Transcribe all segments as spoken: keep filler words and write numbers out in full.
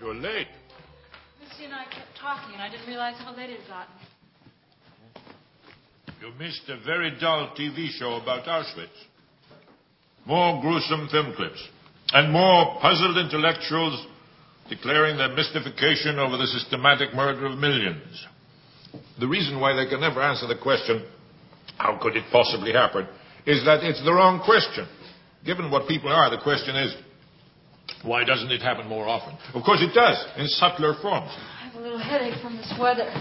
were late. Missy and I kept talking, and I didn't realize how late it had gotten. You missed a very dull T V show about Auschwitz. More gruesome film clips. And more puzzled intellectuals declaring their mystification over the systematic murder of millions. The reason why they can never answer the question, how could it possibly happen, is that it's the wrong question. Given what people are, the question is, why doesn't it happen more often? Of course it does, in subtler forms. I have a little headache from this weather.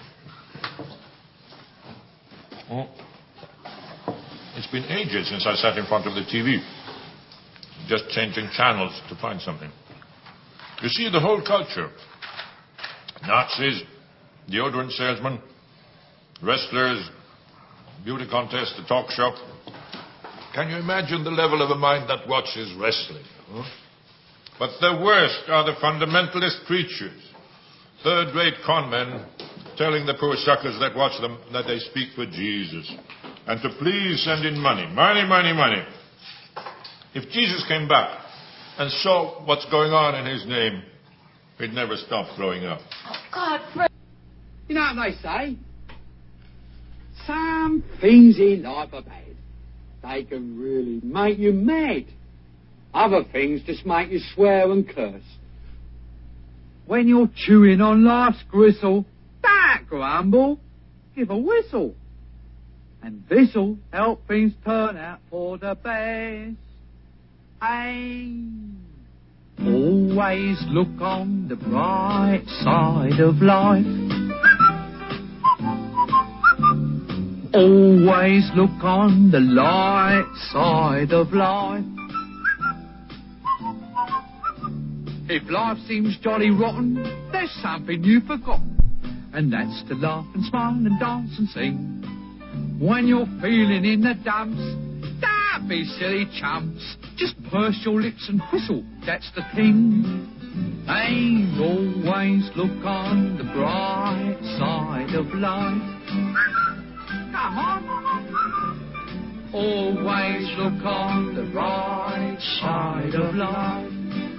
Oh. It's been ages since I sat in front of the T V. Just changing channels to find something. You see, the whole culture. Nazis, deodorant salesmen, wrestlers, beauty contest, the talk show. Can you imagine the level of a mind that watches wrestling? Huh? But the worst are the fundamentalist preachers. Third-rate con men telling the poor suckers that watch them that they speak for Jesus. And to please send in money. Money, money, money. If Jesus came back and saw what's going on in his name, he'd never stop throwing up. Oh, God, Fred. You know what they say? Some things in life are bad. They can really make you mad. Other things just make you swear and curse. When you're chewing on life's gristle, don't grumble, give a whistle. And this'll help things turn out for the best. Hey. Always look on the bright side of life. Always look on the light side of life. If life seems jolly rotten, there's something you've forgotten, and that's to laugh and smile and dance and sing. When you're feeling in the dumps, don't be silly chumps. Just purse your lips and whistle, that's the thing. And always look on the bright side of life. Come on. Always look on the right side of life.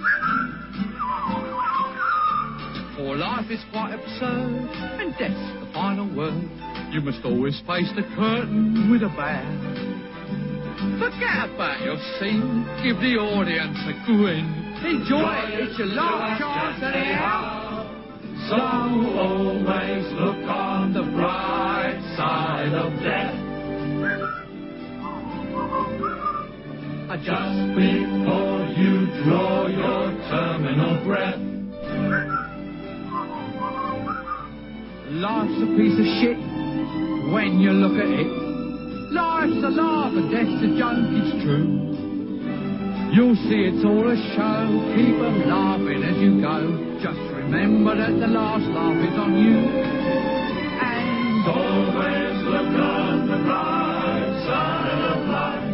For life is quite absurd, and death's the final word. You must always face the curtain with a bow. Forget about your scene, give the audience a grin. Enjoy it, it's your last chance anyhow. So always look on the bright side of death. Just before you draw your terminal breath. Life's a piece of shit when you look at it. Life's a laugh and death's a joke, it's true. You'll see it's all a show, keep 'em laughing as you go. Just remember that the last laugh is on you. And always look on the bright side of life.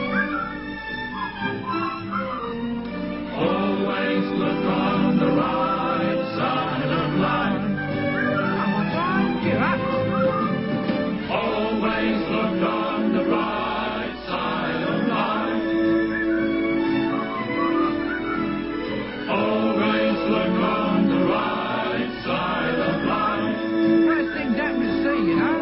Always look on the right side of life. Always look on the right side of life. Always look on the right side of life. First things happen to see, you know.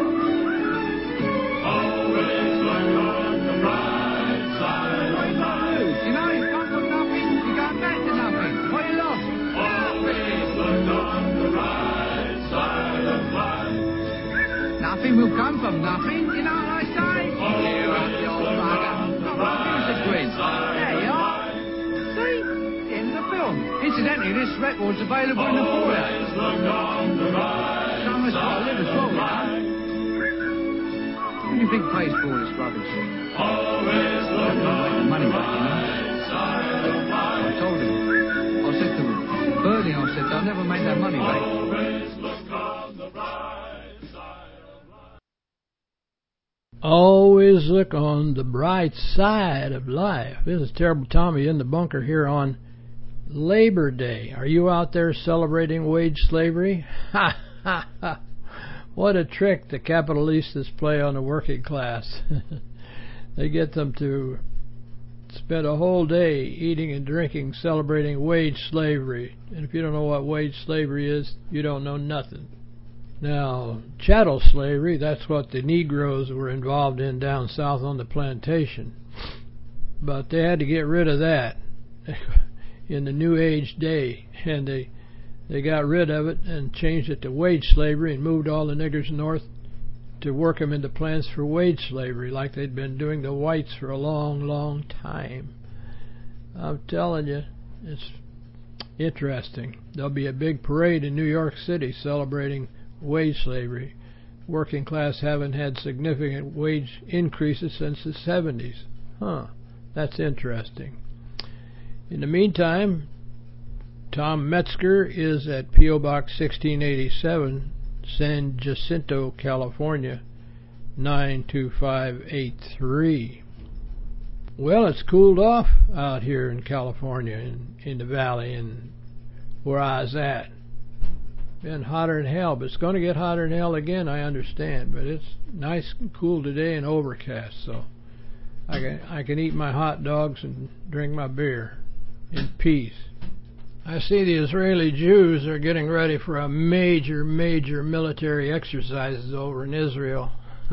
Always look on the right side of life. You know, you come from nothing, you go back to nothing. What you lost? Always look on the right side of life. Nothing will come from nothing, you know what I say? Cheer up, you old bugger. Come on, give us a grin. There you are. See? The end of the film. Incidentally, this record's available in the foyer. Someone's got to live as well, you know. Who do you think pays for all this rubbish? Always look on the money back, you know. I told him. I said to him, Bernie, I said, they'll never make that money back. Always look on the bright side of life. Always look on the bright side of life. This is Terrible Tommy in the bunker here on Labor Day. Are you out there celebrating wage slavery? Ha ha ha. What a trick the capitalists play on the working class. They get them to spent a whole day eating and drinking, celebrating wage slavery. And if you don't know what wage slavery is, you don't know nothing. Now, chattel slavery, that's what the Negroes were involved in down south on the plantation. But they had to get rid of that in the New Age day. And they, they got rid of it and changed it to wage slavery and moved all the niggers north to work them into plants for wage slavery like they'd been doing the whites for a long, long time. I'm telling you, it's interesting. There'll be a big parade in New York City celebrating wage slavery. Working class haven't had significant wage increases since the seventies. Huh, that's interesting. In the meantime, Tom Metzger is at P O Box sixteen eighty-seven, San Jacinto, California, nine two five eight three. Well, it's cooled off out here in California, in, in the valley, and where I was at. Been hotter than hell, but it's going to get hotter than hell again, I understand. But it's nice and cool today and overcast, so I can, I can eat my hot dogs and drink my beer in peace. I see the Israeli Jews are getting ready for a major, major military exercises over in Israel.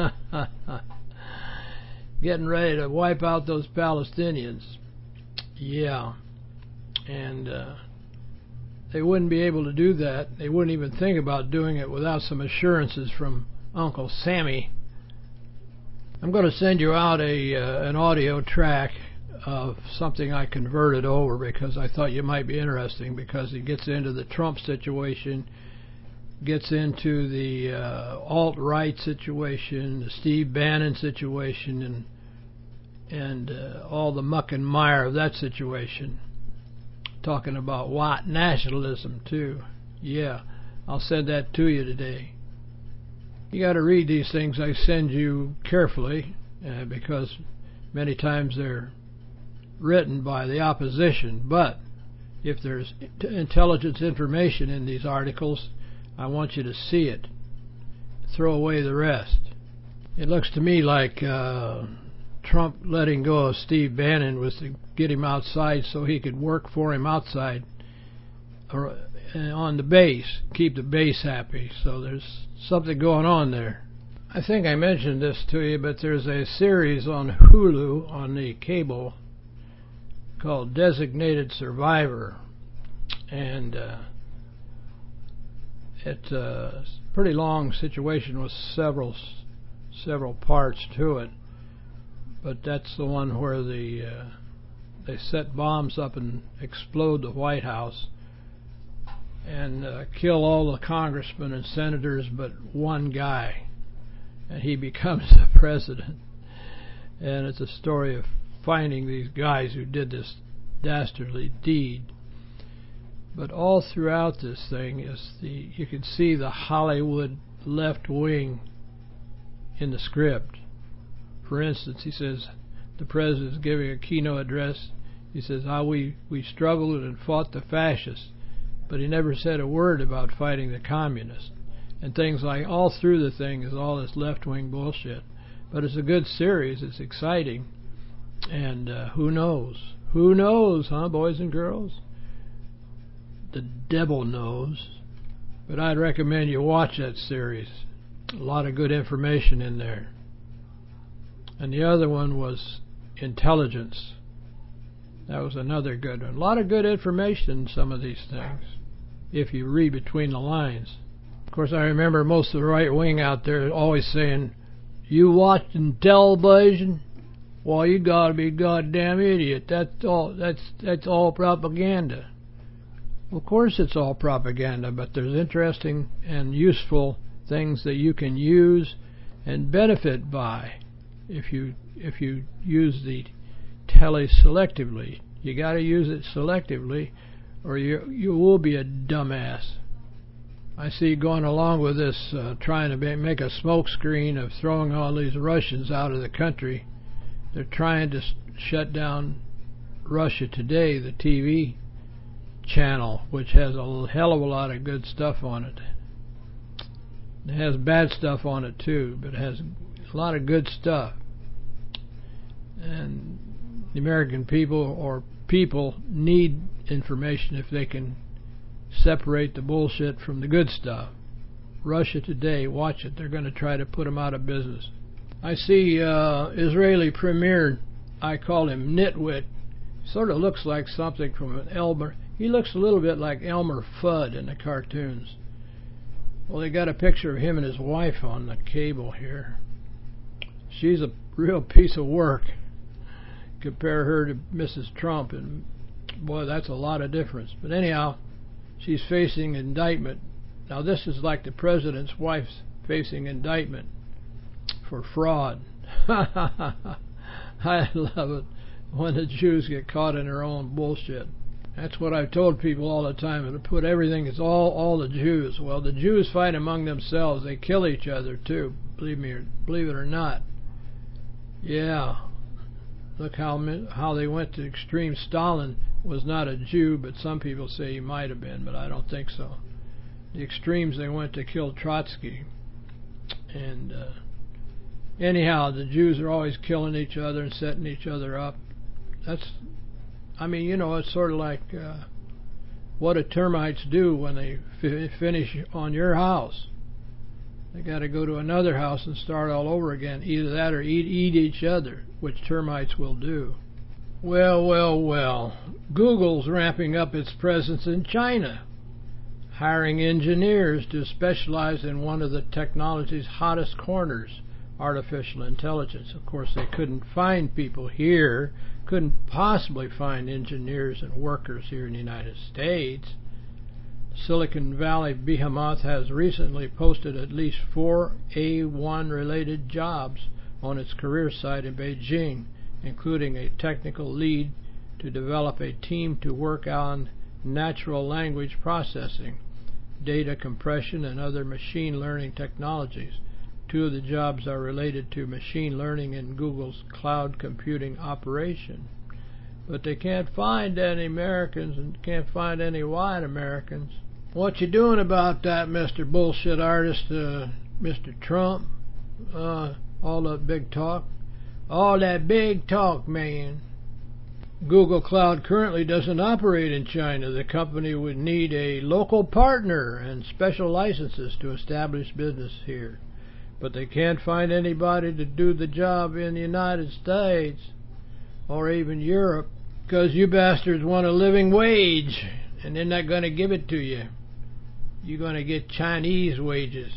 Getting ready to wipe out those Palestinians. Yeah. And uh, they wouldn't be able to do that. They wouldn't even think about doing it without some assurances from Uncle Sammy. I'm going to send you out a uh, an audio track of something I converted over because I thought you might be interesting, because it gets into the Trump situation, gets into the uh, alt-right situation, the Steve Bannon situation, and and uh, all the muck and mire of that situation. Talking about white nationalism too. Yeah, I'll send that to you today. You got to read these things I send you carefully uh, because many times they're written by the opposition, but if there's intelligence information in these articles, I want you to see it. Throw away the rest. It looks to me like uh, Trump letting go of Steve Bannon was to get him outside so he could work for him outside or on the base, keep the base happy. So there's something going on there. I think I mentioned this to you, but there's a series on Hulu on the cable called Designated Survivor, and uh, it's a pretty long situation with several several parts to it, but that's the one where the uh, they set bombs up and explode the White House and uh, kill all the congressmen and senators but one guy, and he becomes the president. And it's a story of finding these guys who did this dastardly deed. But all throughout this thing is the you can see the Hollywood left wing in the script. For instance, he says the president is giving a keynote address. He says how we we struggled and fought the fascists, but he never said a word about fighting the communists. And things like all through the thing is all this left wing bullshit. But it's a good series. It's exciting. And uh, who knows? Who knows, huh, boys and girls? The devil knows. But I'd recommend you watch that series. A lot of good information in there. And the other one was Intelligence. That was another good one. A lot of good information in some of these things, if you read between the lines. Of course, I remember most of the right wing out there always saying, "You watching television? Well, you gotta be a goddamn idiot. That's all. That's that's all propaganda." Of course, it's all propaganda, but there's interesting and useful things that you can use and benefit by if you if you use the telly selectively. You got to use it selectively, or you you will be a dumbass. I see going along with this, uh, trying to make a smoke screen of throwing all these Russians out of the country. They're trying to shut down Russia Today, the T V channel, which has a hell of a lot of good stuff on it. It has bad stuff on it too, but it has a lot of good stuff. And The American people or people need information if they can separate the bullshit from the good stuff. Russia Today, watch it. They're going to try to put them out of business. I see uh, Israeli Premier, I call him Nitwit. Sort of looks like something from an Elmer. He looks a little bit like Elmer Fudd in the cartoons. Well, they got a picture of him and his wife on the cable here. She's a real piece of work. Compare her to Missus Trump, and boy, that's a lot of difference. But anyhow, she's facing indictment. Now, this is like the president's wife's facing indictment for fraud. I love it when the Jews get caught in their own bullshit. That's what I've told people all the time. To put everything, it's all all the Jews. Well, the Jews fight among themselves. They kill each other too. Believe me, or, believe it or not. Yeah. Look how how they went to extreme. Stalin was not a Jew, but some people say he might have been, but I don't think so. The extremes they went to kill Trotsky. And uh, anyhow, the Jews are always killing each other and setting each other up. That's, I mean, you know, it's sort of like uh, what do termites do when they f- finish on your house? They got to go to another house and start all over again. Either that or eat eat each other, which termites will do. Well, well, well. Google's ramping up its presence in China, hiring engineers to specialize in one of the technology's hottest corners, artificial intelligence. Of course, they couldn't find people here, couldn't possibly find engineers and workers here in the United States. Silicon Valley behemoth has recently posted at least four A one related jobs on its career site in Beijing, including a technical lead to develop a team to work on natural language processing, data compression, and other machine learning technologies. Two of the jobs are related to machine learning in Google's cloud computing operation. But they can't find any Americans and can't find any white Americans. What you doing about that, Mister Bullshit Artist, uh, Mister Trump? Uh, all that big talk? All that big talk, man. Google Cloud currently doesn't operate in China. The company would need a local partner and special licenses to establish business here. But they can't find anybody to do the job in the United States or even Europe because you bastards want a living wage and they're not going to give it to you. You're going to get Chinese wages.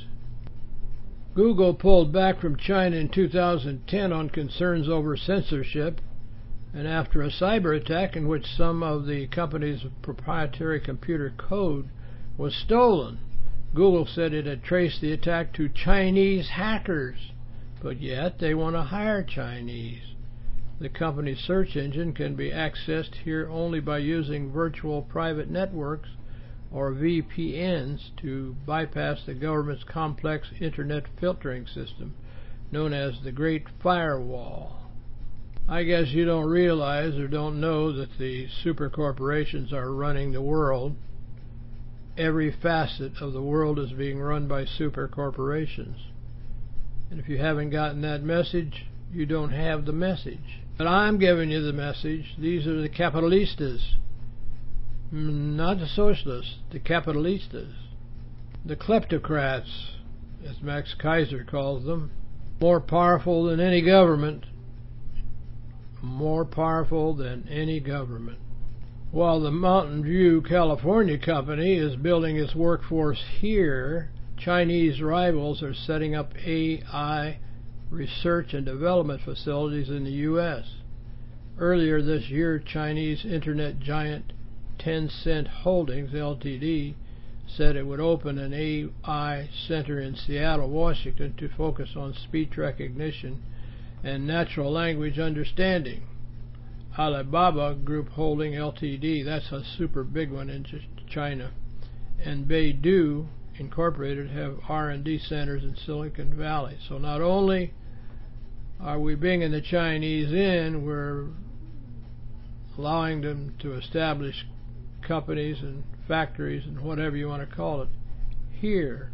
Google pulled back from China in two thousand ten on concerns over censorship, and after a cyber attack in which some of the company's proprietary computer code was stolen. Google said it had traced the attack to Chinese hackers, but yet they want to hire Chinese. The company's search engine can be accessed here only by using virtual private networks or V P Ns to bypass the government's complex internet filtering system, known as the Great Firewall. I guess you don't realize or don't know that the super corporations are running the world. Every facet of the world is being run by super corporations. And if you haven't gotten that message, you don't have the message. But I'm giving you the message. These are the capitalistas. Not the socialists, the capitalistas. The kleptocrats, as Max Kaiser calls them. More powerful than any government. More powerful than any government. While the Mountain View, California company is building its workforce here, Chinese rivals are setting up A I research and development facilities in the U S. Earlier this year, Chinese internet giant Tencent Holdings, L T D, said it would open an A I center in Seattle, Washington to focus on speech recognition and natural language understanding. Alibaba Group Holding L T D, that's a super big one in China, and Baidu Incorporated have R and D centers in Silicon Valley. So not only are we bringing the Chinese in, we're allowing them to establish companies and factories and whatever you want to call it here.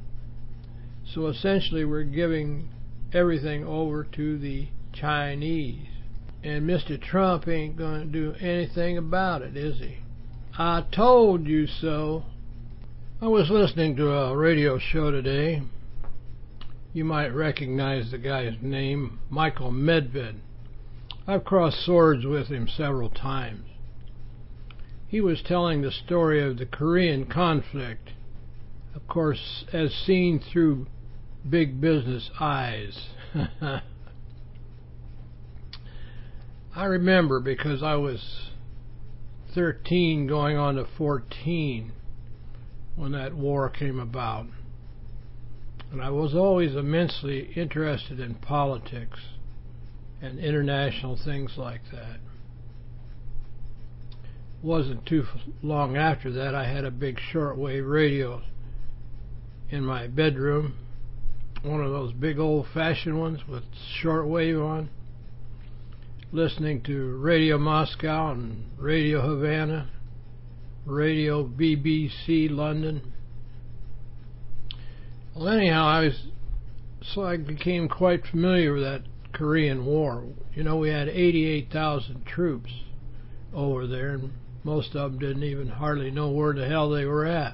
So essentially we're giving everything over to the Chinese. And Mister Trump ain't going to do anything about it, is he? I told you so. I was listening to a radio show today. You might recognize the guy's name, Michael Medved. I've crossed swords with him several times. He was telling the story of the Korean conflict, of course, as seen through big business eyes. I remember because I was thirteen going on to fourteen when that war came about. And I was always immensely interested in politics and international things like that. Wasn't too long after that I had a big shortwave radio in my bedroom, one of those big old-fashioned ones with shortwave on, listening to Radio Moscow and Radio Havana, Radio B B C London. Well, anyhow, I was so I became quite familiar with that Korean War. You know, we had eighty-eight thousand troops over there, and most of them didn't even hardly know where the hell they were at.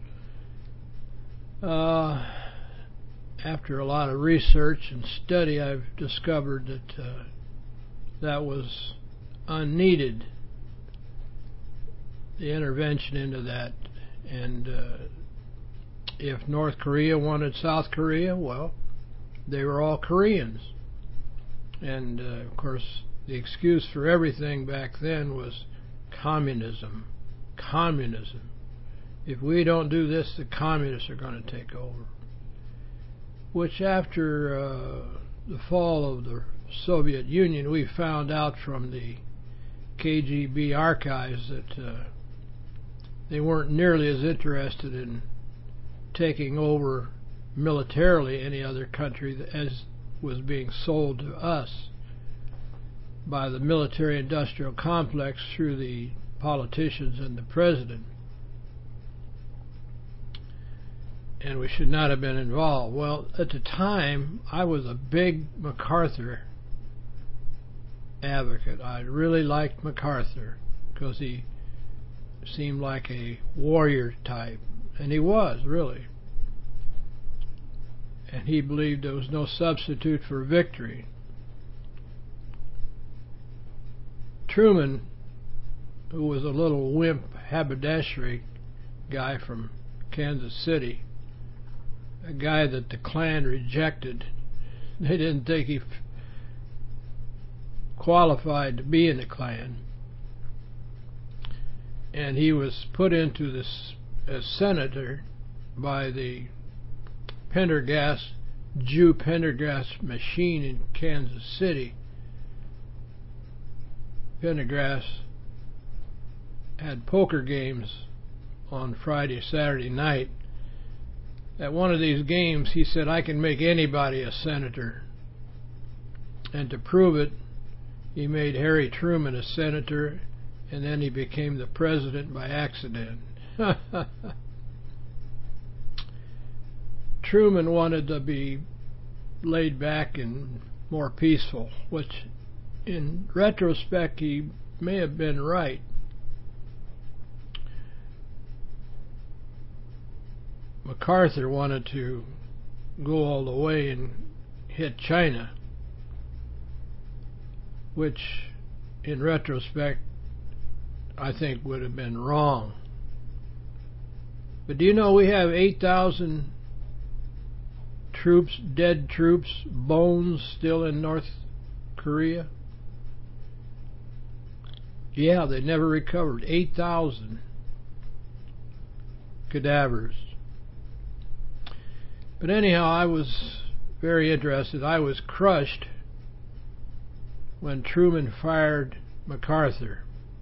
Uh, after a lot of research and study, I've discovered that uh, that was unneeded, the intervention into that. And uh, if North Korea wanted South Korea, well, they were all Koreans. And, uh, of course, the excuse for everything back then was communism. Communism. If we don't do this, the communists are going to take over. Which, after uh, the fall of the Soviet Union, we found out from the K G B archives that uh, they weren't nearly as interested in taking over militarily any other country as was being sold to us by the military-industrial complex through the politicians and the president. And we should not have been involved. Well, at the time, I was a big MacArthur advocate. I really liked MacArthur because he seemed like a warrior type. And he was, really. And he believed there was no substitute for victory. Truman, who was a little wimp haberdashery guy from Kansas City, a guy that the Klan rejected. They didn't think he f- qualified to be in the Klan. And he was put into this as senator by the Pendergast, Jew Pendergast machine in Kansas City. Pendergast had poker games on Friday, Saturday night. At one of these games, he said, I can make anybody a senator. And to prove it, he made Harry Truman a senator, and then he became the president by accident. Truman wanted to be laid back and more peaceful, which in retrospect he may have been right. MacArthur wanted to go all the way and hit China, which in retrospect I think would have been wrong. But do you know we have eight thousand troops, dead troops, bones still in North Korea? Yeah, they never recovered. eight thousand cadavers. But anyhow, I was very interested. I was crushed when Truman fired MacArthur.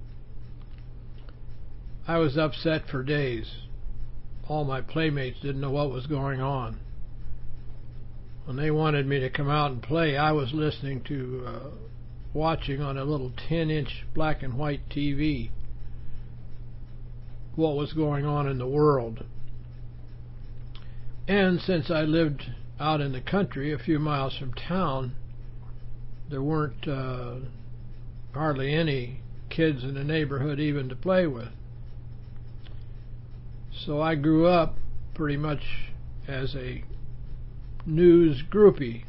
I was upset for days. All my playmates didn't know what was going on. When they wanted me to come out and play, I was listening to, uh, watching on a little ten-inch black and white T V what was going on in the world. And since I lived out in the country, a few miles from town, there weren't uh, hardly any kids in the neighborhood even to play with. So I grew up pretty much as a news groupie.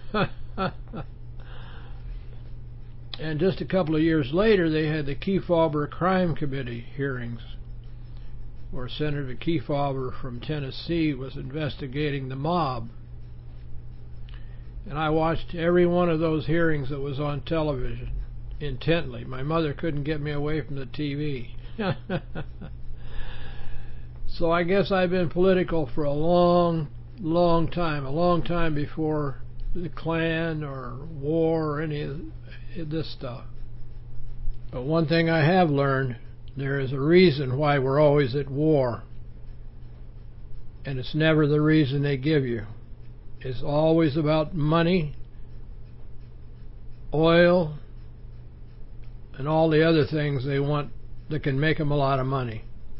And just a couple of years later, they had the Kefauver Crime Committee hearings, where Senator Kefauver from Tennessee was investigating the mob. And I watched every one of those hearings that was on television intently. My mother couldn't get me away from the T V. So I guess I've been political for a long, long time, a long time before the Klan or war or any of this stuff. But one thing I have learned, there is a reason why we're always at war. And it's never the reason they give you. It's always about money, oil, and all the other things they want that can make them a lot of money.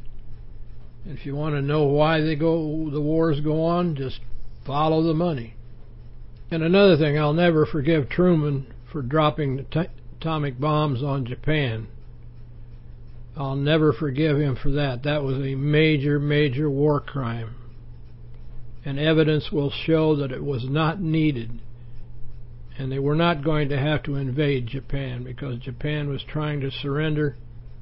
If you want to know why they go, the wars go on, just follow the money. And another thing, I'll never forgive Truman for dropping the t- atomic bombs on Japan. I'll never forgive him for that. That was a major, major war crime. And evidence will show that it was not needed. And they were not going to have to invade Japan, because Japan was trying to surrender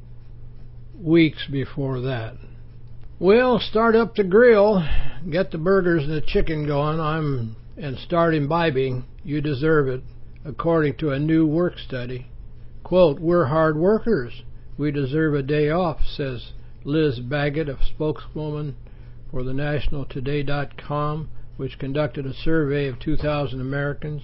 weeks before that. Well, start up the grill, get the burgers and the chicken going, I'm and start imbibing. You deserve it, according to a new work study. Quote, "We're hard workers. We deserve a day off," says Liz Baggett, a spokeswoman for the National Today dot com, which conducted a survey of two thousand Americans,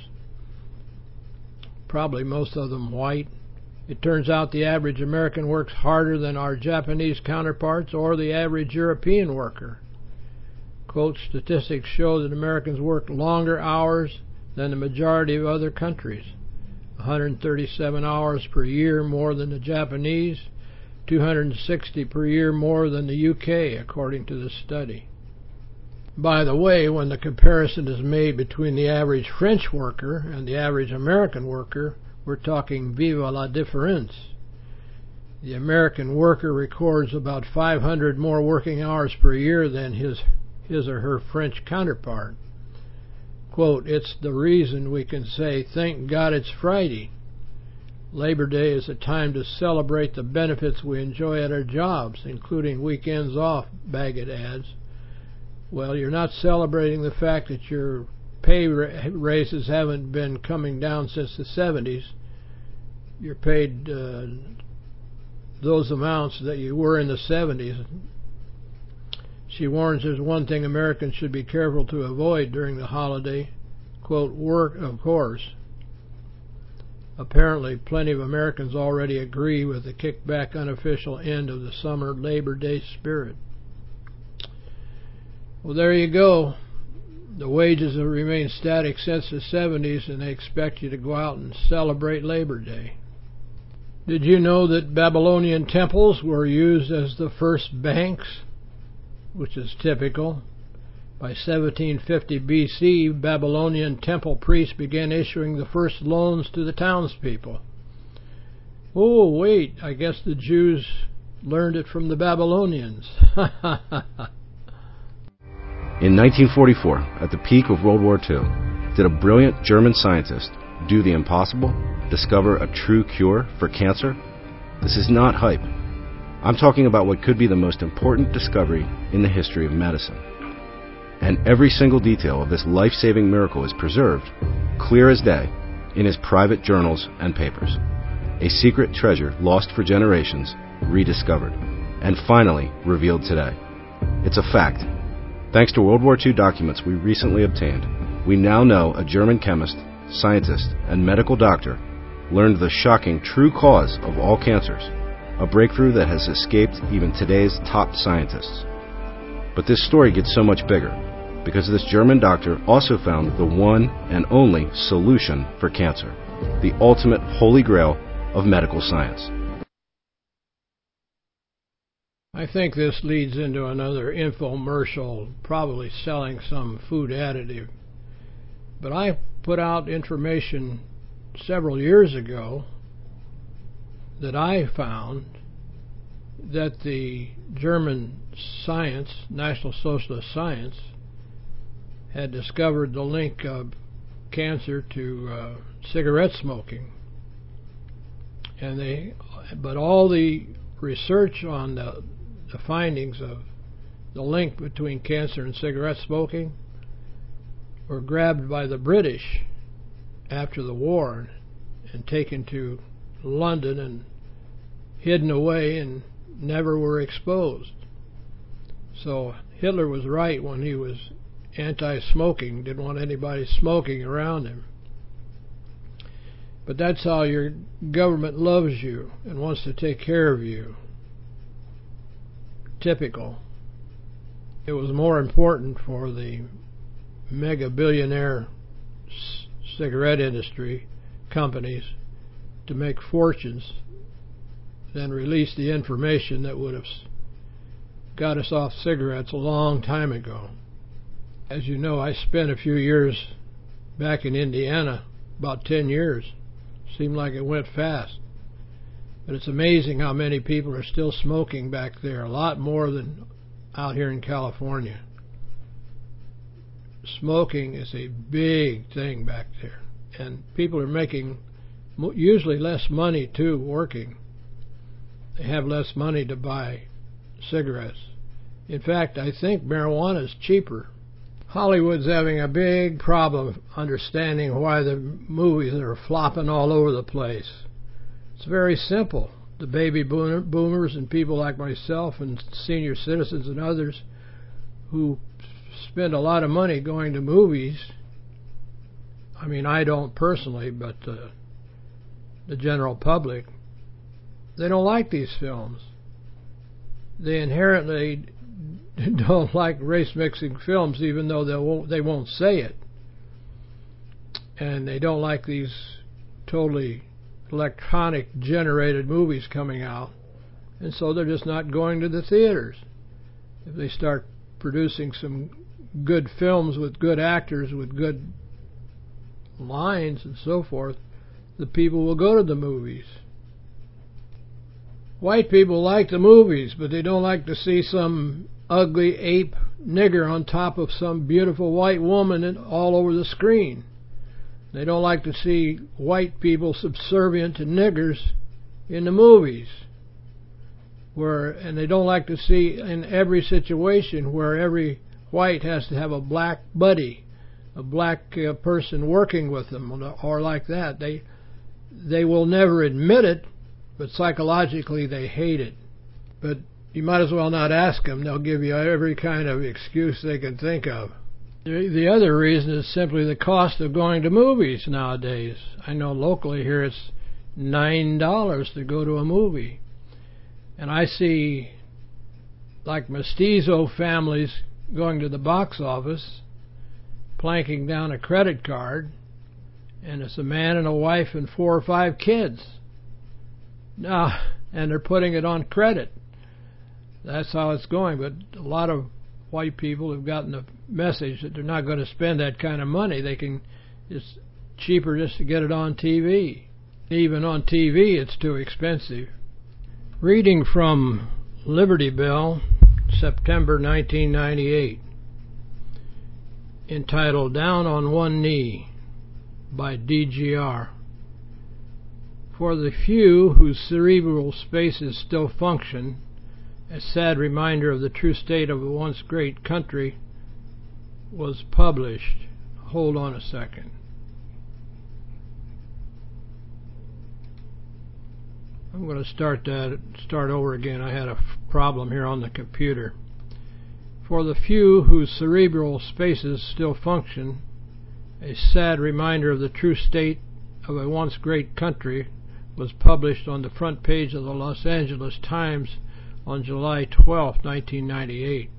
probably most of them white. It turns out the average American works harder than our Japanese counterparts or the average European worker. Quote, "Statistics show that Americans work longer hours than the majority of other countries. one hundred thirty-seven hours per year more than the Japanese, two hundred sixty per year more than the U K, according to the study." By the way, when the comparison is made between the average French worker and the average American worker, we're talking vive la différence. The American worker records about five hundred more working hours per year than his his or her French counterpart. Quote, "It's the reason we can say, thank God it's Friday. Labor Day is a time to celebrate the benefits we enjoy at our jobs, including weekends off," Baggett adds. Well, you're not celebrating the fact that your pay raises haven't been coming down since the seventies. You're paid uh, those amounts that you were in the seventies. She warns there's one thing Americans should be careful to avoid during the holiday. Quote, "Work, of course." Apparently, plenty of Americans already agree with the kickback unofficial end of the summer Labor Day spirit. Well, there you go. The wages have remained static since the seventies, and they expect you to go out and celebrate Labor Day. Did you know that Babylonian temples were used as the first banks? Which is typical. By seventeen fifty B C, Babylonian temple priests began issuing the first loans to the townspeople. Oh, wait, I guess the Jews learned it from the Babylonians. In nineteen forty-four, at the peak of World War Two, did a brilliant German scientist do the impossible, discover a true cure for cancer? This is not hype. I'm talking about what could be the most important discovery in the history of medicine. And every single detail of this life-saving miracle is preserved, clear as day, in his private journals and papers. A secret treasure lost for generations, rediscovered, and finally revealed today. It's a fact. Thanks to World War Two documents we recently obtained, we now know a German chemist, scientist, and medical doctor learned the shocking true cause of all cancers, a breakthrough that has escaped even today's top scientists. But this story gets so much bigger, because this German doctor also found the one and only solution for cancer, the ultimate holy grail of medical science. I think this leads into another infomercial, probably selling some food additive. But I put out information several years ago that I found that the German science, National Socialist science, had discovered the link of cancer to uh, cigarette smoking. And they, but all the research on the, the findings of the link between cancer and cigarette smoking were grabbed by the British after the war and taken to London and hidden away and never were exposed. So Hitler was right when he was anti-smoking, didn't want anybody smoking around him. But that's how your government loves you and wants to take care of you. Typical. It was more important for the mega billionaire c- cigarette industry companies to make fortunes than release the information that would have got us off cigarettes a long time ago. As you know, I spent a few years back in Indiana, about ten years. Seemed like it went fast. But it's amazing how many people are still smoking back there, a lot more than out here in California. Smoking is a big thing back there. And people are making usually less money, too, working. They have less money to buy cigarettes. In fact, I think marijuana is cheaper. Hollywood's having a big problem understanding why the movies are flopping all over the place. It's very simple. The baby boomers and people like myself and senior citizens and others who spend a lot of money going to movies, I mean, I don't personally, but uh, the general public, they don't like these films. They inherently don't like race-mixing films, even though they won't, they won't say it. And they don't like these totally electronic-generated movies coming out. And so they're just not going to the theaters. If they start producing some good films with good actors, with good lines and so forth, the people will go to the movies. White people like the movies, but they don't like to see some ugly ape nigger on top of some beautiful white woman all over the screen. They don't like to see white people subservient to niggers in the movies. Where, and they don't like to see in every situation where every white has to have a black buddy, a black uh, person working with them, or like that. They they will never admit it, but psychologically they hate it. But you might as well not ask them. They'll give you every kind of excuse they can think of. The other reason is simply the cost of going to movies nowadays. I know locally here it's nine dollars to go to a movie. And I see like mestizo families going to the box office, planking down a credit card, and it's a man and a wife and four or five kids. Now, and they're putting it on credit. That's how it's going. But a lot of white people have gotten the message that they're not going to spend that kind of money. They can, it's cheaper just to get it on T V. Even on T V, it's too expensive. Reading from Liberty Bell, September nineteen ninety-eight, entitled Down on One Knee by D G R. For the few whose cerebral spaces still function, a sad reminder of the true state of a once great country was published. Hold on a second. I'm going to start that, start over again. I had a f- problem here on the computer. For the few whose cerebral spaces still function, a sad reminder of the true state of a once great country was published on the front page of the Los Angeles Times on July twelfth, nineteen ninety-eight.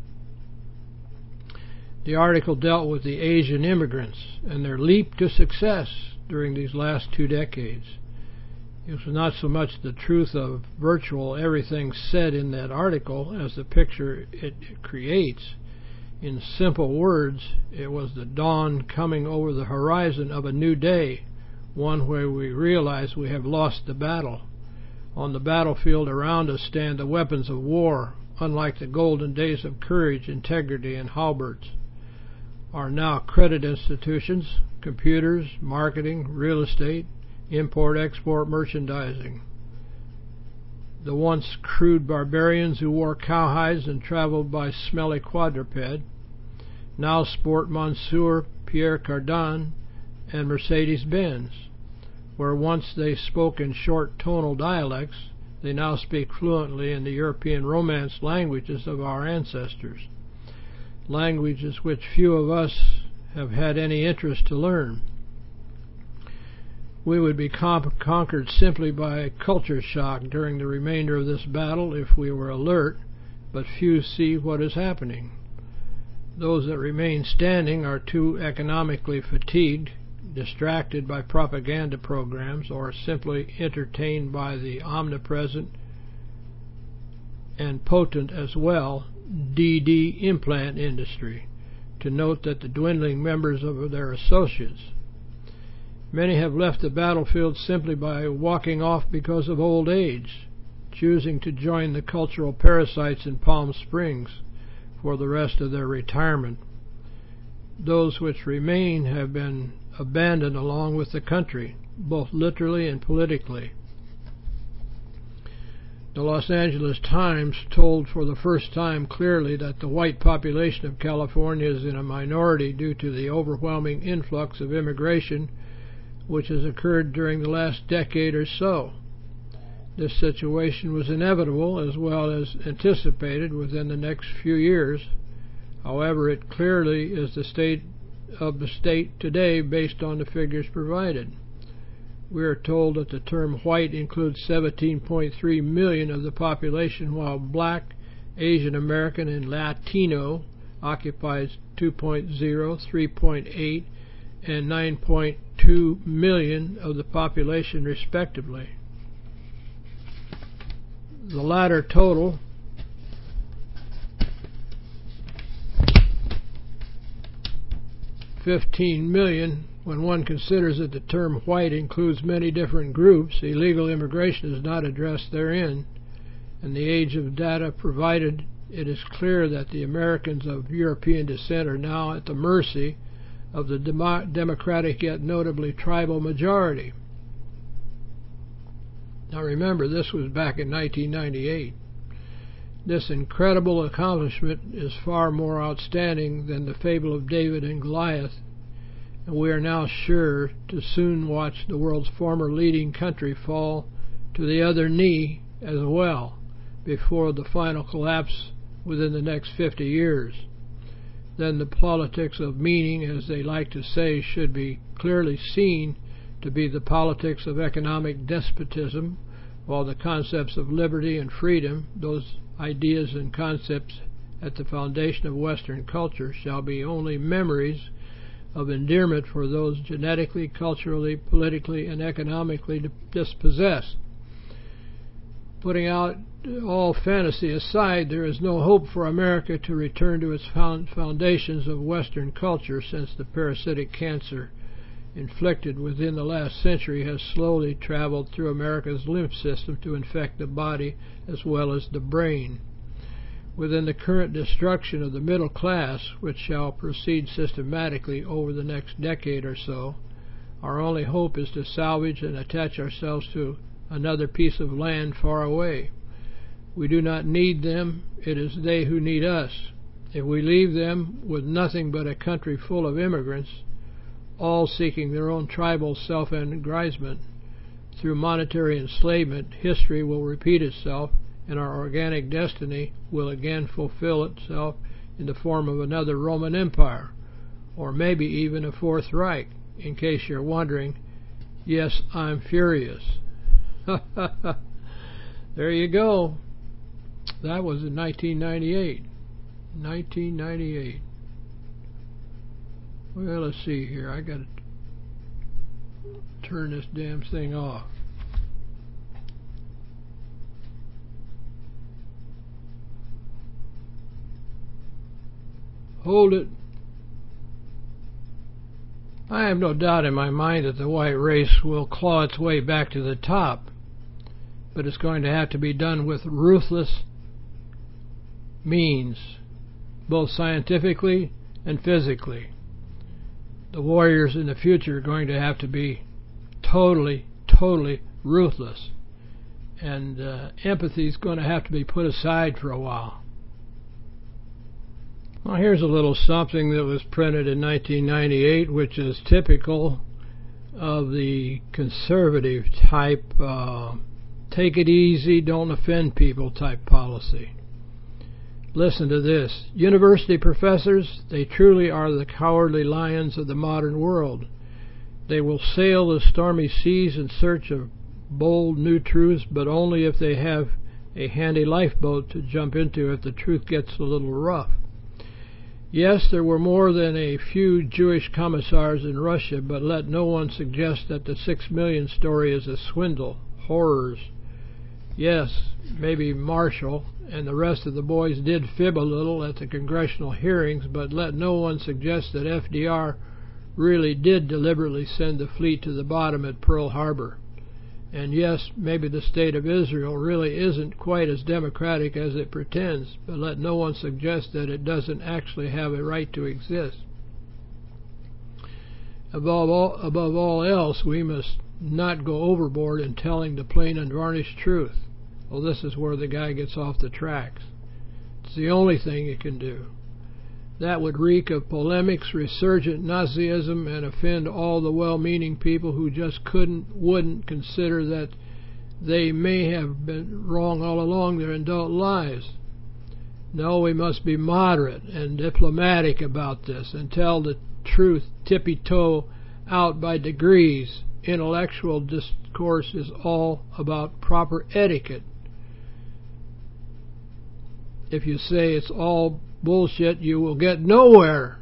The article dealt with the Asian immigrants and their leap to success during these last two decades. It was not so much the truth of virtual everything said in that article as the picture it creates. In simple words, it was the dawn coming over the horizon of a new day, one where we realize we have lost the battle, On the battlefield around us stand the weapons of war, unlike the golden days of courage, integrity, and halberds. Are now credit institutions, computers, marketing, real estate, import-export merchandising. The once crude barbarians who wore cowhides and traveled by smelly quadruped now sport Monsieur Pierre Cardin and Mercedes-Benz. Where once they spoke in short tonal dialects, they now speak fluently in the European Romance languages of our ancestors, languages which few of us have had any interest to learn. We would be con- conquered simply by a culture shock during the remainder of this battle if we were alert, but few see what is happening. Those that remain standing are too economically fatigued, distracted by propaganda programs, or simply entertained by the omnipresent and potent as well D D implant industry to note that the dwindling members of their associates. Many have left the battlefield simply by walking off because of old age, choosing to join the cultural parasites in Palm Springs for the rest of their retirement. Those which remain have been abandoned along with the country, both literally and politically. The Los Angeles Times told for the first time clearly that the white population of California is in a minority due to the overwhelming influx of immigration which has occurred during the last decade or so. This situation was inevitable as well as anticipated within the next few years. However, it clearly is the state of the state today based on the figures provided. We are told that the term white includes seventeen point three million of the population, while black, Asian American, and Latino occupies two point zero, three point eight, and nine point two million of the population respectively. The latter total fifteen million. When one considers that the term white includes many different groups, illegal immigration is not addressed therein. In the age of data provided, it is clear that the Americans of European descent are now at the mercy of the demo- democratic yet notably tribal majority. Now remember, this was back in nineteen ninety-eight. This incredible accomplishment is far more outstanding than the fable of David and Goliath, and we are now sure to soon watch the world's former leading country fall to the other knee as well, before the final collapse within the next fifty years. Then the politics of meaning, as they like to say, should be clearly seen to be the politics of economic despotism, while the concepts of liberty and freedom, those ideas and concepts at the foundation of Western culture, shall be only memories of endearment for those genetically, culturally, politically, and economically dispossessed. Putting out all fantasy aside, there is no hope for America to return to its foundations of Western culture, since the parasitic cancer inflicted within the last century has slowly traveled through America's lymph system to infect the body as well as the brain. Within the current destruction of the middle class, which shall proceed systematically over the next decade or so, our only hope is to salvage and attach ourselves to another piece of land far away. We do not need them, it is they who need us. If we leave them with nothing but a country full of immigrants, all seeking their own tribal self-aggrandizement through monetary enslavement, history will repeat itself, and our organic destiny will again fulfill itself in the form of another Roman Empire, or maybe even a Fourth Reich. In case you're wondering, yes, I'm furious. There you go. That was in nineteen ninety-eight. nineteen ninety-eight. Well, let's see here. I got to turn this damn thing off. Hold it. I have no doubt in my mind that the white race will claw its way back to the top. but it's going to have to be done with ruthless means, both scientifically and physically. The warriors in the future are going to have to be totally, totally ruthless. And uh, empathy is going to have to be put aside for a while. Well, here's a little something that was printed in nineteen ninety-eight, which is typical of the conservative type, uh, take it easy, don't offend people type policy. Listen to this. University professors, they truly are the cowardly lions of the modern world. They will sail the stormy seas in search of bold new truths, but only if they have a handy lifeboat to jump into if the truth gets a little rough. Yes, there were more than a few Jewish commissars in Russia, but let no one suggest that the six million story is a swindle. Horrors. Yes, maybe Marshall and the rest of the boys did fib a little at the congressional hearings, but let no one suggest that F D R really did deliberately send the fleet to the bottom at Pearl Harbor. And yes, maybe the state of Israel really isn't quite as democratic as it pretends, but let no one suggest that it doesn't actually have a right to exist. Above all, above all else, we must not go overboard in telling the plain unvarnished truth. Well, this is where the guy gets off the tracks. It's the only thing you can do. That would reek of polemics, resurgent Nazism, and offend all the well-meaning people who just couldn't, wouldn't consider that they may have been wrong all along their adult lives. No, we must be moderate and diplomatic about this and tell the truth tippy-toe out by degrees. Intellectual discourse is all about proper etiquette. If you say it's all bullshit, you will get nowhere.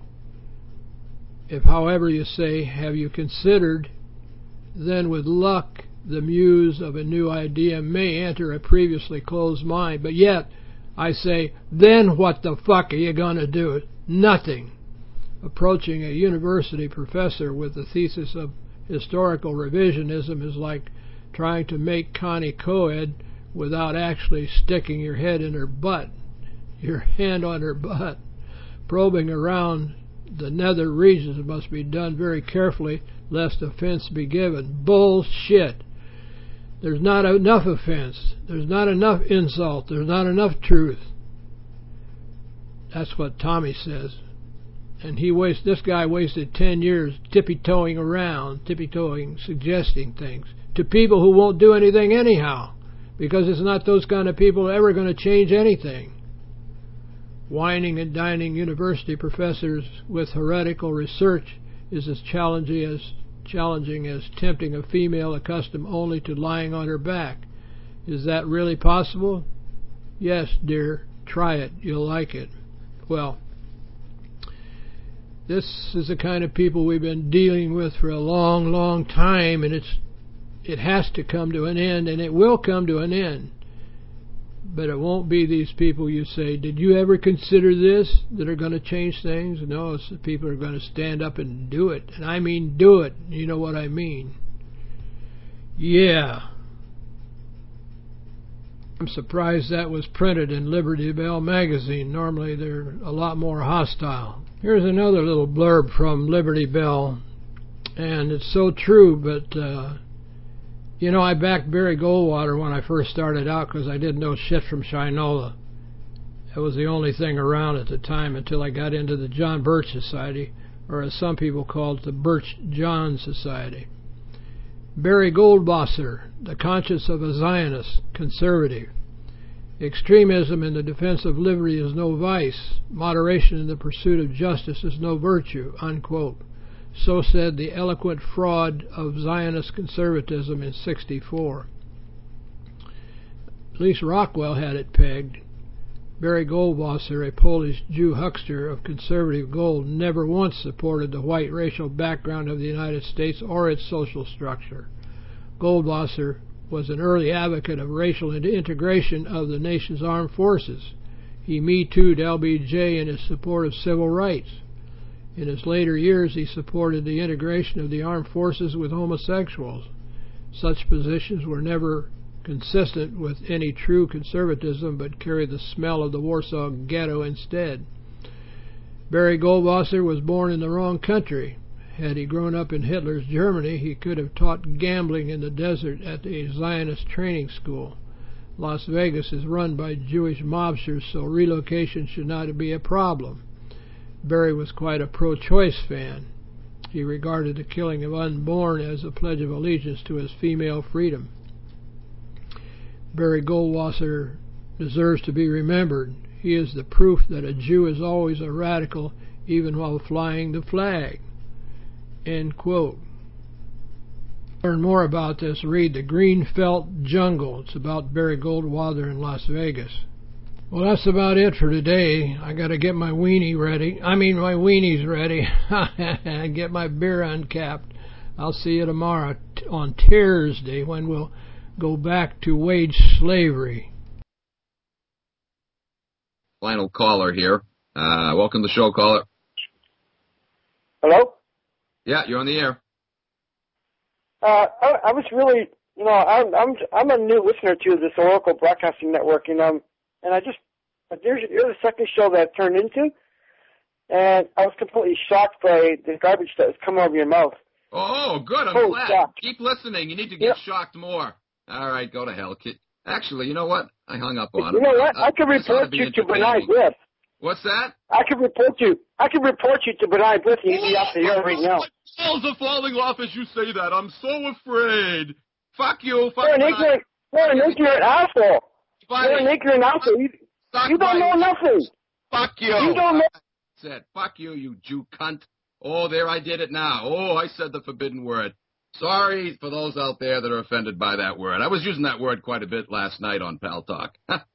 If, however, you say, have you considered, then with luck the muse of a new idea may enter a previously closed mind. But yet, I say, then what the fuck are you going to do? Nothing. Approaching a university professor with the thesis of historical revisionism is like trying to make Connie Coed without actually sticking your head in her butt. Your hand on her butt. Probing around the nether regions must be done very carefully lest offense be given. Bullshit. There's not enough offense. There's not enough insult. There's not enough truth. That's what Tommy says. And he waste, this guy wasted ten years tippy-toeing around, tippy-toeing, suggesting things to people who won't do anything anyhow, because it's not those kind of people ever going to change anything. Whining and dining university professors with heretical research is as challenging as challenging as tempting a female accustomed only to lying on her back. Is that really possible? Yes, dear. Try it. You'll like it. Well, this is the kind of people we've been dealing with for a long, long time, and it's it has to come to an end, and it will come to an end. But it won't be these people you say, did you ever consider this, that are going to change things? No, it's the people who are going to stand up and do it. And I mean do it. You know what I mean. Yeah. I'm surprised that was printed in Liberty Bell magazine. Normally they're a lot more hostile. Here's another little blurb from Liberty Bell. And it's so true, but... Uh, You know, I backed Barry Goldwater when I first started out because I didn't know shit from Shinola. That was the only thing around at the time until I got into the John Birch Society, or as some people called it, the Birch John Society. Barry Goldwasser, the conscience of a Zionist, conservative. Extremism in the defense of liberty is no vice. Moderation in the pursuit of justice is no virtue, unquote. So said the eloquent fraud of Zionist conservatism in sixty-four. At least Rockwell had it pegged. Barry Goldwasser, a Polish Jew huckster of conservative gold, never once supported the white racial background of the United States or its social structure. Goldwasser was an early advocate of racial integration of the nation's armed forces. He Me Too'd L B J in his support of civil rights. In his later years, he supported the integration of the armed forces with homosexuals. Such positions were never consistent with any true conservatism, but carry the smell of the Warsaw Ghetto instead. Barry Goldwasser was born in the wrong country. Had he grown up in Hitler's Germany, he could have taught gambling in the desert at a Zionist training school. Las Vegas is run by Jewish mobsters, so relocation should not be a problem. Barry was quite a pro-choice fan. He regarded the killing of unborn as a pledge of allegiance to his female freedom. Barry Goldwasser deserves to be remembered. He is the proof that a Jew is always a radical, even while flying the flag. End quote. To learn more about this, read The Green Felt Jungle. It's about Barry Goldwasser in Las Vegas. Well, that's about it for today. I got to get my weenie ready. I mean, my weenies ready. And get my beer uncapped. I'll see you tomorrow t- on Thursday when we'll go back to wage slavery. Final caller here. Uh, welcome to the show, caller. Hello? Yeah, you're on the air. Uh, I, I was really, you know, I'm I'm I'm a new listener to this Oracle Broadcasting Network, and um, and I just there's you're the second show that I turned into, and I was completely shocked by the garbage that was coming out of your mouth. Oh, good. I'm oh, glad. Shocked. Keep listening. You need to get yeah. shocked more. All right, go to hell, kid. Actually, you know what? I hung up on You him. know what? Uh, I could report you to B'nai B'rith. What's that? I could report you. I could report you to B'nai B'rith. You'd be off the air right now. My balls are falling off as you say that. I'm so afraid. Fuck you. Fuck You're an ignorant, you're an ignorant asshole. Buddy, you're an ignorant asshole. You, you don't know nothing. Fuck you. You don't know. I said, fuck you, you Jew cunt. Oh, there I did it now. Oh, I said the forbidden word. Sorry for those out there that are offended by that word. I was using that word quite a bit last night on Pal Talk.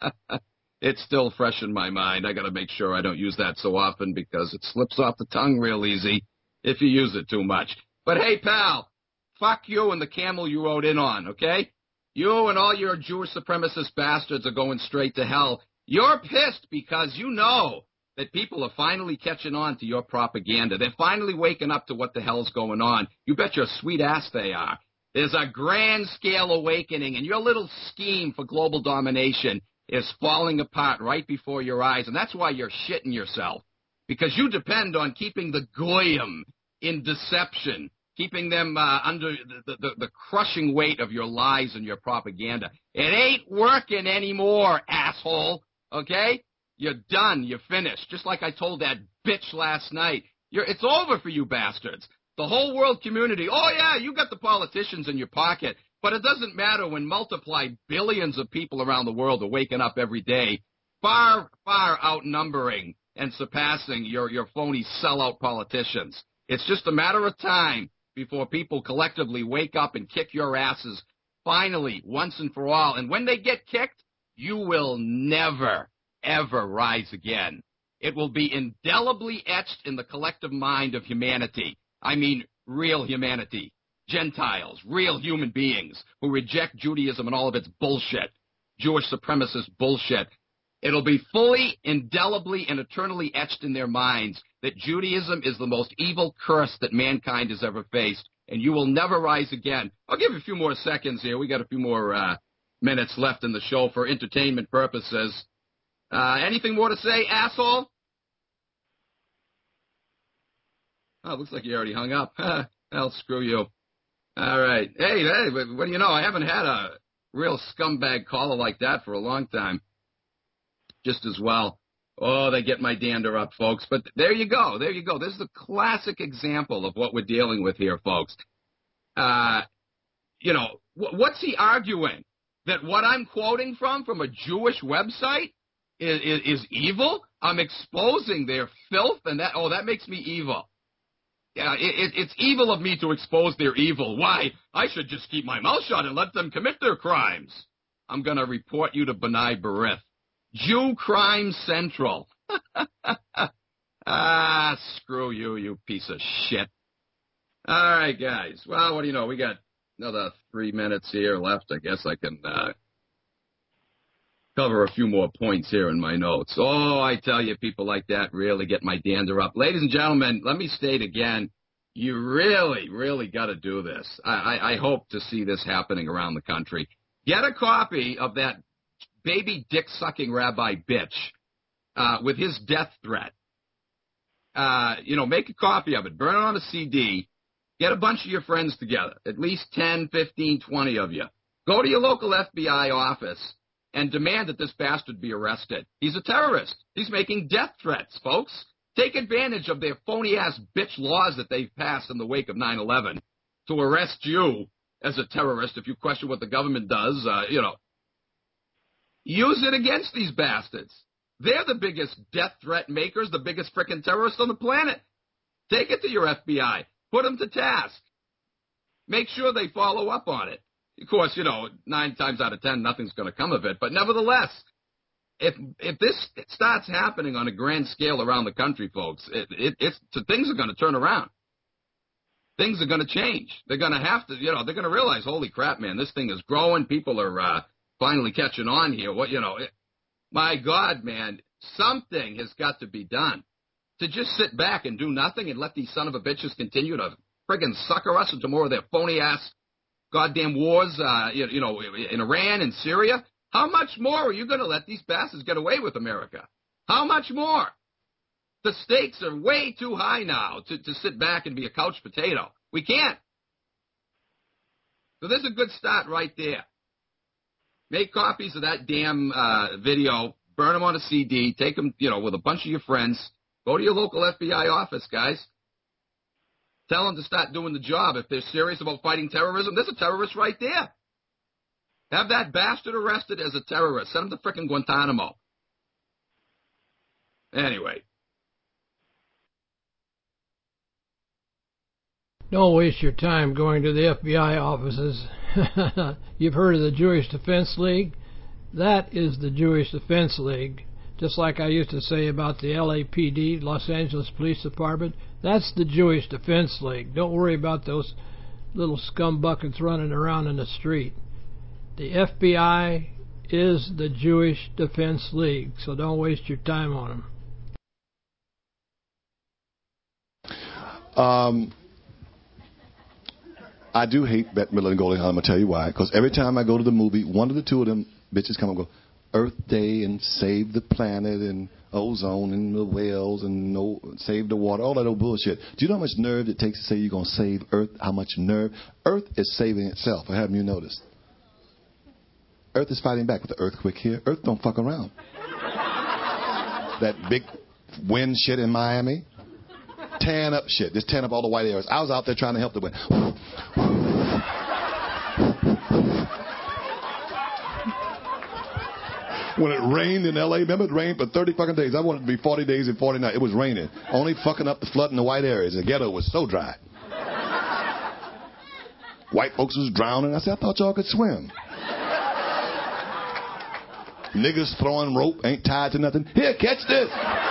It's still fresh in my mind. I got to make sure I don't use that so often because it slips off the tongue real easy if you use it too much. But hey, pal, fuck you and the camel you rode in on, okay? You and all your Jewish supremacist bastards are going straight to hell. You're pissed because you know that people are finally catching on to your propaganda. They're finally waking up to what the hell's going on. You bet your sweet ass they are. There's a grand scale awakening, and your little scheme for global domination is falling apart right before your eyes, and that's why you're shitting yourself, because you depend on keeping the goyim in deception, keeping them uh, under the, the, the crushing weight of your lies and your propaganda. It ain't working anymore, asshole, okay? You're done. You're finished. Just like I told that bitch last night. You're, it's over for you bastards. The whole world community, oh, yeah, you got the politicians in your pocket, but it doesn't matter when multiplied billions of people around the world are waking up every day, far, far outnumbering and surpassing your, your phony sellout politicians. It's just a matter of time before people collectively wake up and kick your asses finally, once and for all. And when they get kicked, you will never, ever rise again. It will be indelibly etched in the collective mind of humanity. I mean, real humanity. Gentiles, real human beings who reject Judaism and all of its bullshit, Jewish supremacist bullshit. It'll be fully, indelibly, and eternally etched in their minds that Judaism is the most evil curse that mankind has ever faced, and you will never rise again. I'll give you a few more seconds here. We got a few more uh, minutes left in the show for entertainment purposes. Uh, anything more to say, asshole? Oh, looks like you already hung up. Well, screw you. All right. Hey, hey, what do you know? I haven't had a real scumbag caller like that for a long time. Just as well. Oh, they get my dander up, folks. But there you go. There you go. This is a classic example of what we're dealing with here, folks. Uh, you know, wh- what's he arguing? That what I'm quoting from, from a Jewish website, is, is, is evil? I'm exposing their filth, and that, oh, that makes me evil. Yeah, it, it, it's evil of me to expose their evil. Why? I should just keep my mouth shut and let them commit their crimes. I'm going to report you to B'nai B'rith. Jew Crime Central. Ah, screw you, you piece of shit. All right, guys. Well, what do you know? We got another three minutes here left. I guess I can uh, cover a few more points here in my notes. Oh, I tell you, people like that really get my dander up. Ladies and gentlemen, let me state again, you really, really got to do this. I, I, I hope to see this happening around the country. Get a copy of that baby dick-sucking rabbi bitch uh, with his death threat. Uh, you know, make a copy of it. Burn it on a C D. Get a bunch of your friends together, at least ten, fifteen, twenty of you. Go to your local F B I office and demand that this bastard be arrested. He's a terrorist. He's making death threats, folks. Take advantage of their phony-ass bitch laws that they've passed in the wake of nine eleven to arrest you as a terrorist if you question what the government does, uh, you know. Use it against these bastards. They're the biggest death threat makers, the biggest frickin' terrorists on the planet. Take it to your F B I. Put them to task. Make sure they follow up on it. Of course, you know, nine times out of ten, nothing's going to come of it. But nevertheless, if if this starts happening on a grand scale around the country, folks, it, it, it's things are going to turn around. Things are going to change. They're going to have to, you know, they're going to realize, holy crap, man, this thing is growing. People are uh, finally catching on here. What, you know, it, my God, man, something has got to be done. To just sit back and do nothing and let these son of a bitches continue to friggin' sucker us into more of their phony-ass goddamn wars, uh, you, you know, in Iran and Syria? How much more are you going to let these bastards get away with America? How much more? The stakes are way too high now to, to sit back and be a couch potato. We can't. So there's a good start right there. Make copies of that damn uh, video, burn them on a C D, take them, you know, with a bunch of your friends. Go to your local F B I office, guys. Tell them to start doing the job. If they're serious about fighting terrorism, there's a terrorist right there. Have that bastard arrested as a terrorist. Send him to frickin' Guantanamo. Anyway. Don't waste your time going to the F B I offices. You've heard of the Jewish Defense League? That is the Jewish Defense League. Just like I used to say about the L A P D, Los Angeles Police Department, that's the Jewish Defense League. Don't worry about those little scumbuckets running around in the street. The F B I is the Jewish Defense League, so don't waste your time on them. Um, I do hate Bette Midler and Goldie Hawn. I'm going to tell you why. Because every time I go to the movie, one of the two of them bitches come and go, Earth Day and save the planet and ozone and the whales and no, save the water, all that old bullshit. Do you know how much nerve it takes to say you're going to save Earth? How much nerve? Earth is saving itself. Or haven't you noticed? Earth is fighting back with the earthquake here. Earth don't fuck around. That big wind shit in Miami, tearing up shit. Just tearing up all the white areas. I was out there trying to help the wind. When it rained in L A, remember it rained for thirty fucking days. I wanted it to be forty days and forty nights. It was raining. Only fucking up the flood in the white areas. The ghetto was so dry. White folks was drowning. I said, I thought y'all could swim. Niggas throwing rope, ain't tied to nothing. Here, catch this.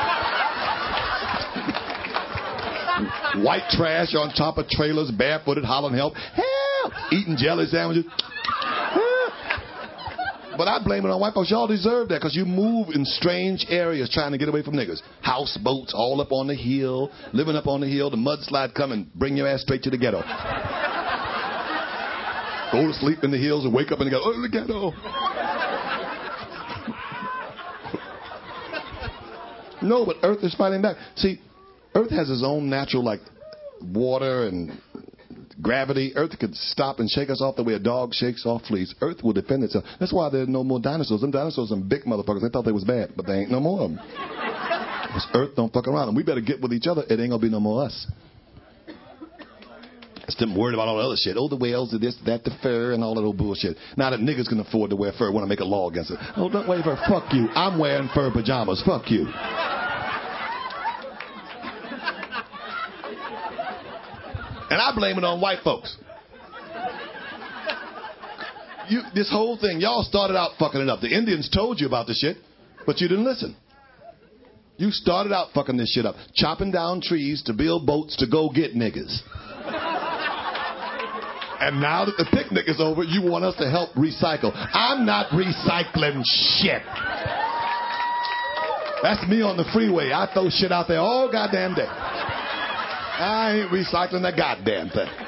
White trash on top of trailers, barefooted, hollering help. Help! Eating jelly sandwiches. But I blame it on white folks. Y'all deserve that because you move in strange areas trying to get away from niggas. Houseboats all up on the hill, living up on the hill. The mudslide come and bring your ass straight to the ghetto. Go to sleep in the hills and wake up in the ghetto. Oh, the ghetto. No, but Earth is fighting back. See, Earth has its own natural, like, water and gravity. Earth could stop and shake us off the way a dog shakes off fleas. Earth will defend itself. That's why there are no more dinosaurs. Them dinosaurs are some big motherfuckers. They thought they was bad, but they ain't no more of them. Because Earth don't fuck around. And we better get with each other. It ain't going to be no more us. It's them worried about all the other shit. Oh, the whales, the this, that, the fur, and all that old bullshit. Now that niggas can afford to wear fur, want to make a law against it. Oh, don't wear fur. Fuck you. I'm wearing fur pajamas. Fuck you. And I blame it on white folks. You, this whole thing, y'all started out fucking it up. The Indians told you about the shit, but you didn't listen. You started out fucking this shit up. Chopping down trees to build boats to go get niggas. And now that the picnic is over, you want us to help recycle. I'm not recycling shit. That's me on the freeway. I throw shit out there all goddamn day. I ain't recycling a goddamn thing.